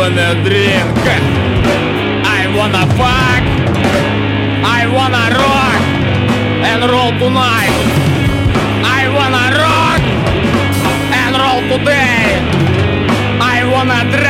wanna drink, I wanna fuck, I wanna rock and roll tonight. I wanna rock and roll today. I wanna drink